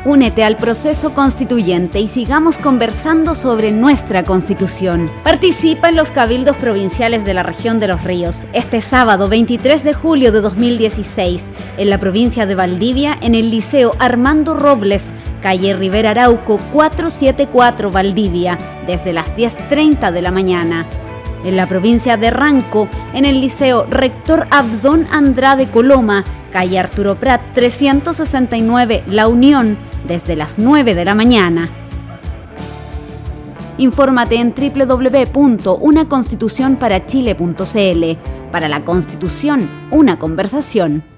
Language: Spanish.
Únete al proceso constituyente y sigamos conversando sobre nuestra Constitución. Participa en los cabildos provinciales de la región de Los Ríos este sábado 23 de julio de 2016 en la provincia de Valdivia, en el Liceo Armando Robles, calle Rivera Arauco 474 Valdivia, desde las 10:30 de la mañana. En la provincia de Ranco, en el Liceo Rector Abdón Andrade Coloma, calle Arturo Prat 369 La Unión, desde las 9 de la mañana. Infórmate en www.unaconstitucionparachile.cl. Para la Constitución, una conversación.